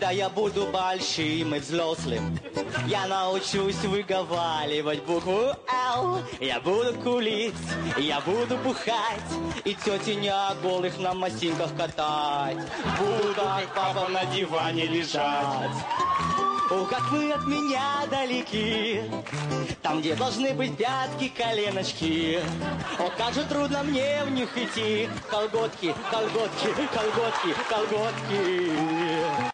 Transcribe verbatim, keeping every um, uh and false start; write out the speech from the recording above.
Когда я буду большим и взрослым, я научусь выговаривать букву Л. Я буду курить, я буду бухать, и тетеня голых на массинках катать. Буду как папа на диване лежать. О, как вы от меня далеки, там, где должны быть пятки, коленочки. О, как же трудно мне в них идти. Колготки, колготки, колготки, колготки.